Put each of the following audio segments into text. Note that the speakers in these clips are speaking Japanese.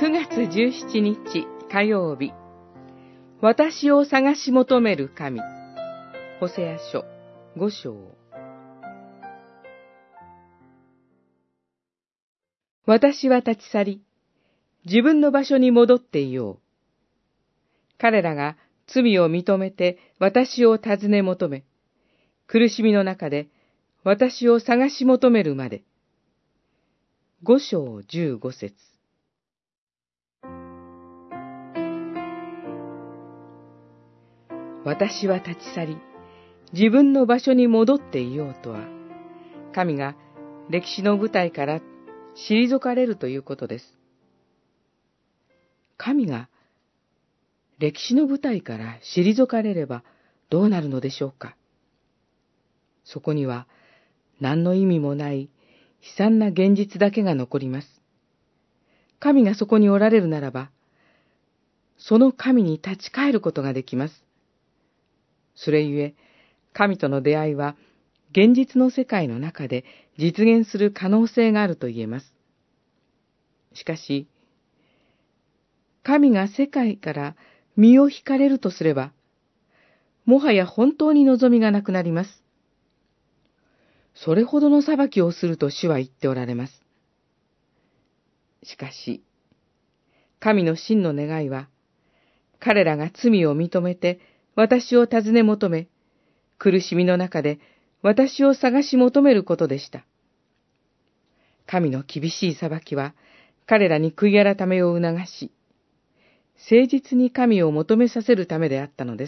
9月17日火曜日、私を探し求める神。ホセア書5章。私は立ち去り、自分の場所に戻っていよう。彼らが罪を認めて私を尋ね求め、苦しみの中で私を探し求めるまで。5章15節。私は立ち去り、自分の場所に戻っていようとは、神が歴史の舞台から退かれるということです。神が歴史の舞台から退かれればどうなるのでしょうか。そこには何の意味もない悲惨な現実だけが残ります。神がそこにおられるならば、その神に立ち返ることができます。それゆえ、神との出会いは現実の世界の中で実現する可能性があると言えます。しかし、神が世界から身を引かれるとすれば、もはや本当に望みがなくなります。それほどの裁きをすると主は言っておられます。しかし、神の真の願いは、彼らが罪を認めて私を尋ね求め、苦しみの中で私を探し求めることでした。神の厳しい裁きは、彼らに悔い改めを促し、誠実に神を求めさせるためであったのです。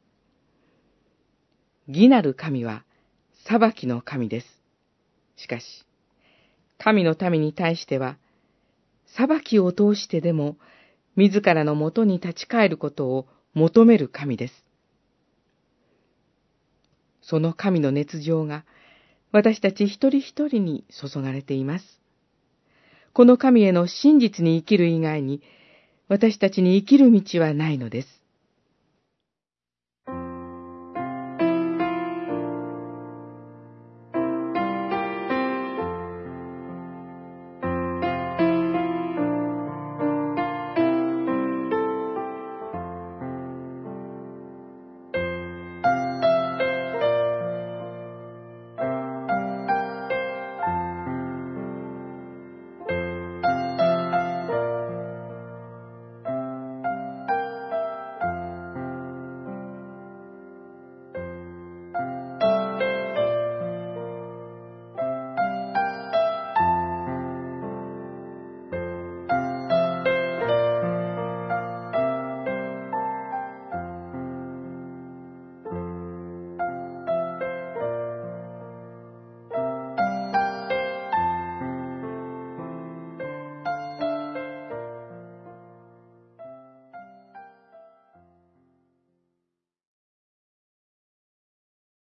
義なる神は裁きの神です。しかし、神の民に対しては、裁きを通してでも、自らのもとに立ち返ることを求める神です。その神の熱情が、私たち一人一人に注がれています。この神への真実に生きる以外に、私たちに生きる道はないのです。